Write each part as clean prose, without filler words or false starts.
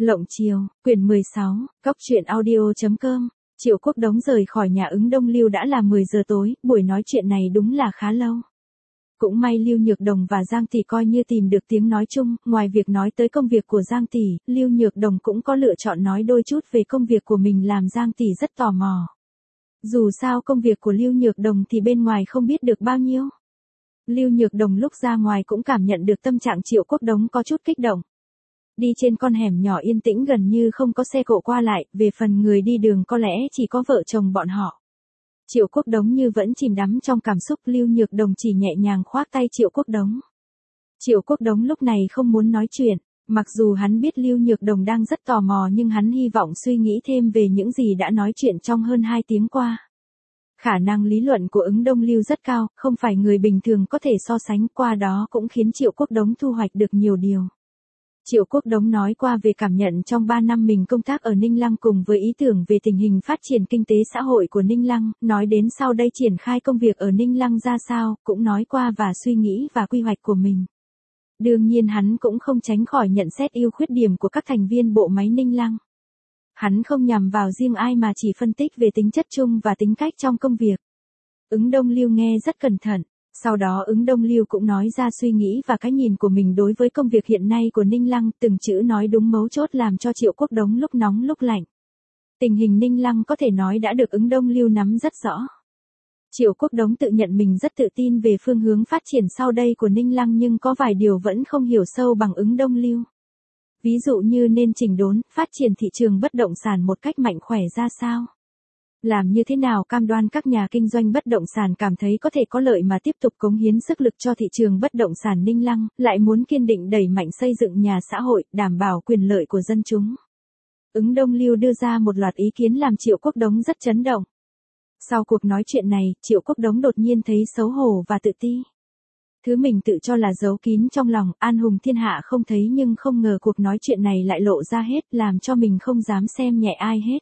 Lộng Chiều, quyển 16, Cóc truyện audio.com. Triệu Quốc Đống rời khỏi nhà Ứng Đông Lưu đã là 10 giờ tối, buổi nói chuyện này đúng là khá lâu. Cũng may Lưu Nhược Đồng và Giang Tỷ coi như tìm được tiếng nói chung, ngoài việc nói tới công việc của Giang Tỷ, Lưu Nhược Đồng cũng có lựa chọn nói đôi chút về công việc của mình làm Giang Tỷ rất tò mò. Dù sao công việc của Lưu Nhược Đồng thì bên ngoài không biết được bao nhiêu. Lưu Nhược Đồng lúc ra ngoài cũng cảm nhận được tâm trạng Triệu Quốc Đống có chút kích động. Đi trên con hẻm nhỏ yên tĩnh gần như không có xe cộ qua lại, về phần người đi đường có lẽ chỉ có vợ chồng bọn họ. Triệu Quốc Đống như vẫn chìm đắm trong cảm xúc, Lưu Nhược Đồng chỉ nhẹ nhàng khoác tay Triệu Quốc Đống. Triệu Quốc Đống lúc này không muốn nói chuyện, mặc dù hắn biết Lưu Nhược Đồng đang rất tò mò nhưng hắn hy vọng suy nghĩ thêm về những gì đã nói chuyện trong hơn 2 tiếng qua. Khả năng lý luận của Ứng Đông Lưu rất cao, không phải người bình thường có thể so sánh, qua đó cũng khiến Triệu Quốc Đống thu hoạch được nhiều điều. Triệu Quốc Đống nói qua về cảm nhận trong 3 năm mình công tác ở Ninh Lăng cùng với ý tưởng về tình hình phát triển kinh tế xã hội của Ninh Lăng, nói đến sau đây triển khai công việc ở Ninh Lăng ra sao, cũng nói qua và suy nghĩ và quy hoạch của mình. Đương nhiên hắn cũng không tránh khỏi nhận xét ưu khuyết điểm của các thành viên bộ máy Ninh Lăng. Hắn không nhằm vào riêng ai mà chỉ phân tích về tính chất chung và tính cách trong công việc. Ứng Đông Lưu nghe rất cẩn thận. Sau đó Ứng Đông Lưu cũng nói ra suy nghĩ và cái nhìn của mình đối với công việc hiện nay của Ninh Lăng, từng chữ nói đúng mấu chốt làm cho Triệu Quốc Đống lúc nóng lúc lạnh. Tình hình Ninh Lăng có thể nói đã được Ứng Đông Lưu nắm rất rõ. Triệu Quốc Đống tự nhận mình rất tự tin về phương hướng phát triển sau đây của Ninh Lăng nhưng có vài điều vẫn không hiểu sâu bằng Ứng Đông Lưu. Ví dụ như nên chỉnh đốn, phát triển thị trường bất động sản một cách mạnh khỏe ra sao. Làm như thế nào cam đoan các nhà kinh doanh bất động sản cảm thấy có thể có lợi mà tiếp tục cống hiến sức lực cho thị trường bất động sản Ninh Lăng, lại muốn kiên định đẩy mạnh xây dựng nhà xã hội, đảm bảo quyền lợi của dân chúng. Ứng Đông Lưu đưa ra một loạt ý kiến làm Triệu Quốc Đống rất chấn động. Sau cuộc nói chuyện này, Triệu Quốc Đống đột nhiên thấy xấu hổ và tự ti. Thứ mình tự cho là giấu kín trong lòng, an hùng thiên hạ không thấy nhưng không ngờ cuộc nói chuyện này lại lộ ra hết, làm cho mình không dám xem nhẹ ai hết.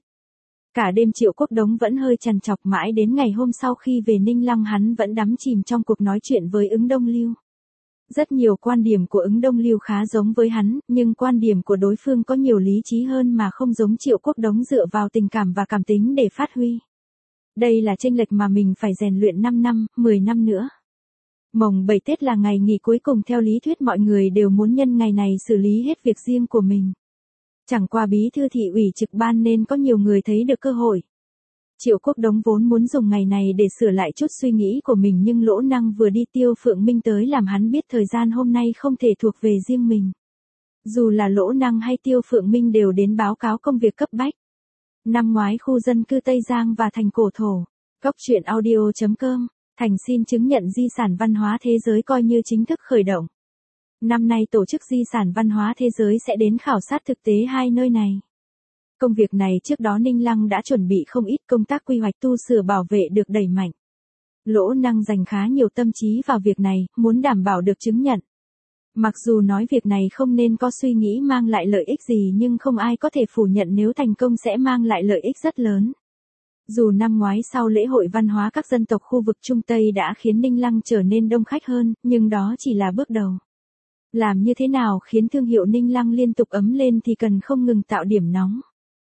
Cả đêm Triệu Quốc Đống vẫn hơi trằn trọc, mãi đến ngày hôm sau khi về Ninh Lăng hắn vẫn đắm chìm trong cuộc nói chuyện với Ứng Đông Lưu. Rất nhiều quan điểm của Ứng Đông Lưu khá giống với hắn, nhưng quan điểm của đối phương có nhiều lý trí hơn mà không giống Triệu Quốc Đống dựa vào tình cảm và cảm tính để phát huy. Đây là chênh lệch mà mình phải rèn luyện 5 năm, 10 năm nữa. Mồng 7 Tết là ngày nghỉ cuối cùng, theo lý thuyết mọi người đều muốn nhân ngày này xử lý hết việc riêng của mình. Chẳng qua bí thư thị ủy trực ban nên có nhiều người thấy được cơ hội. Triệu Quốc Đống vốn muốn dùng ngày này để sửa lại chút suy nghĩ của mình nhưng Lỗ Năng vừa đi Tiêu Phượng Minh tới làm hắn biết thời gian hôm nay không thể thuộc về riêng mình. Dù là Lỗ Năng hay Tiêu Phượng Minh đều đến báo cáo công việc cấp bách. Năm ngoái khu dân cư Tây Giang và thành Cổ Thổ, Cóc truyện audio.com, thành xin chứng nhận di sản văn hóa thế giới coi như chính thức khởi động. Năm nay tổ chức di sản văn hóa thế giới sẽ đến khảo sát thực tế hai nơi này. Công việc này trước đó Ninh Lăng đã chuẩn bị không ít, công tác quy hoạch tu sửa bảo vệ được đẩy mạnh. Lỗ Năng dành khá nhiều tâm trí vào việc này, muốn đảm bảo được chứng nhận. Mặc dù nói việc này không nên có suy nghĩ mang lại lợi ích gì nhưng không ai có thể phủ nhận nếu thành công sẽ mang lại lợi ích rất lớn. Dù năm ngoái sau lễ hội văn hóa các dân tộc khu vực Trung Tây đã khiến Ninh Lăng trở nên đông khách hơn, nhưng đó chỉ là bước đầu. Làm như thế nào khiến thương hiệu Ninh Lăng liên tục ấm lên thì cần không ngừng tạo điểm nóng.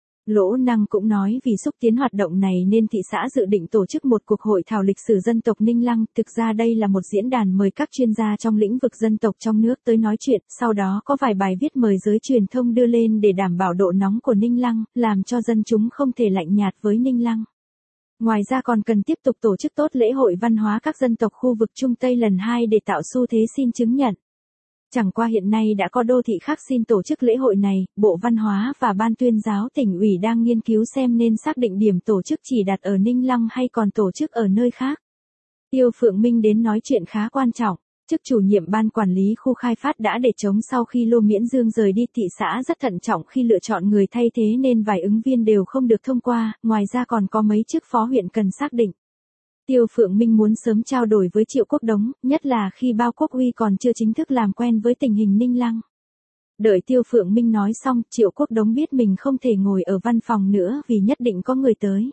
Lỗ Năng cũng nói vì xúc tiến hoạt động này nên thị xã dự định tổ chức một cuộc hội thảo lịch sử dân tộc Ninh Lăng, thực ra đây là một diễn đàn mời các chuyên gia trong lĩnh vực dân tộc trong nước tới nói chuyện, sau đó có vài bài viết mời giới truyền thông đưa lên để đảm bảo độ nóng của Ninh Lăng, làm cho dân chúng không thể lạnh nhạt với Ninh Lăng. Ngoài ra còn cần tiếp tục tổ chức tốt lễ hội văn hóa các dân tộc khu vực Trung Tây lần 2 để tạo xu thế xin chứng nhận. Chẳng qua hiện nay đã có đô thị khác xin tổ chức lễ hội này, Bộ Văn hóa và Ban Tuyên giáo tỉnh ủy đang nghiên cứu xem nên xác định điểm tổ chức chỉ đặt ở Ninh Lăng hay còn tổ chức ở nơi khác. Tiêu Phượng Minh đến nói chuyện khá quan trọng, chức chủ nhiệm ban quản lý khu khai phát đã để trống sau khi Lô Miễn Dương rời đi, thị xã rất thận trọng khi lựa chọn người thay thế nên vài ứng viên đều không được thông qua, ngoài ra còn có mấy chức phó huyện cần xác định. Tiêu Phượng Minh muốn sớm trao đổi với Triệu Quốc Đống, nhất là khi Bao Quốc Uy còn chưa chính thức làm quen với tình hình Ninh Lăng. Đợi Tiêu Phượng Minh nói xong, Triệu Quốc Đống biết mình không thể ngồi ở văn phòng nữa vì nhất định có người tới.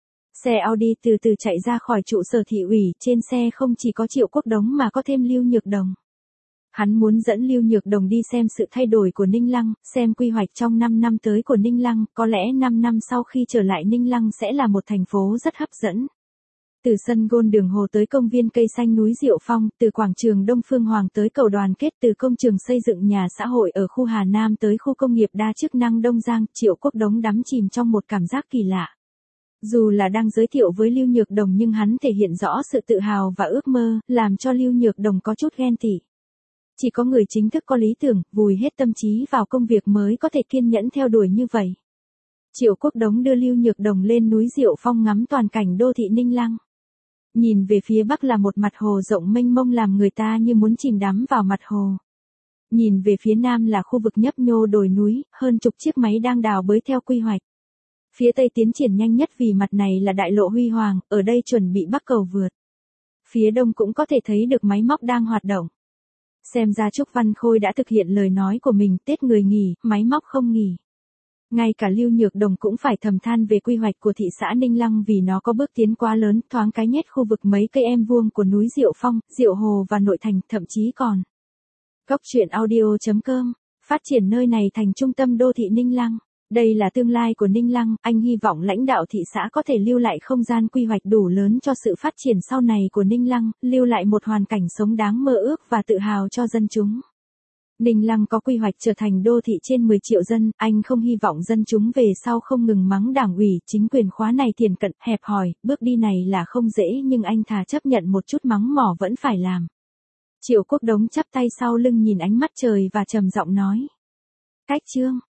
Xe Audi từ từ chạy ra khỏi trụ sở thị ủy, trên xe không chỉ có Triệu Quốc Đống mà có thêm Lưu Nhược Đồng. Hắn muốn dẫn Lưu Nhược Đồng đi xem sự thay đổi của Ninh Lăng, xem quy hoạch trong 5 năm tới của Ninh Lăng, có lẽ 5 năm sau khi trở lại Ninh Lăng sẽ là một thành phố rất hấp dẫn. Từ sân gôn đường hồ tới công viên cây xanh núi Diệu Phong, từ quảng trường Đông Phương Hoàng tới cầu đoàn kết, từ công trường xây dựng nhà xã hội ở khu Hà Nam tới khu công nghiệp đa chức năng Đông Giang, Triệu Quốc Đống đắm chìm trong một cảm giác kỳ lạ. Dù là đang giới thiệu với Lưu Nhược Đồng nhưng hắn thể hiện rõ sự tự hào và ước mơ, làm cho Lưu Nhược Đồng có chút ghen tị. Chỉ có người chính thức có lý tưởng, vùi hết tâm trí vào công việc mới có thể kiên nhẫn theo đuổi như vậy. Triệu Quốc Đống đưa Lưu Nhược Đồng lên núi Diệu Phong ngắm toàn cảnh đô thị Ninh Lăng. Nhìn về phía bắc là một mặt hồ rộng mênh mông làm người ta như muốn chìm đắm vào mặt hồ. Nhìn về phía nam là khu vực nhấp nhô đồi núi, hơn chục chiếc máy đang đào bới theo quy hoạch. Phía tây tiến triển nhanh nhất vì mặt này là đại lộ Huy Hoàng, ở đây chuẩn bị bắc cầu vượt. Phía đông cũng có thể thấy được máy móc đang hoạt động. Xem ra Trúc Văn Khôi đã thực hiện lời nói của mình, Tết người nghỉ, máy móc không nghỉ. Ngay cả Lưu Nhược Đồng cũng phải thầm than về quy hoạch của thị xã Ninh Lăng vì nó có bước tiến quá lớn, thoáng cái nhét khu vực mấy cây em vuông của núi Diệu Phong, Diệu Hồ và nội thành, thậm chí còn. Cốc truyện audio.com, phát triển nơi này thành trung tâm đô thị Ninh Lăng. Đây là tương lai của Ninh Lăng, anh hy vọng lãnh đạo thị xã có thể lưu lại không gian quy hoạch đủ lớn cho sự phát triển sau này của Ninh Lăng, lưu lại một hoàn cảnh sống đáng mơ ước và tự hào cho dân chúng. Ninh Lăng có quy hoạch trở thành đô thị trên 10 triệu dân, anh không hy vọng dân chúng về sau không ngừng mắng đảng ủy, chính quyền khóa này thiển cận, hẹp hòi, bước đi này là không dễ nhưng anh thà chấp nhận một chút mắng mỏ vẫn phải làm. Triệu Quốc Đống chắp tay sau lưng nhìn ánh mắt trời và trầm giọng nói. Cách chương.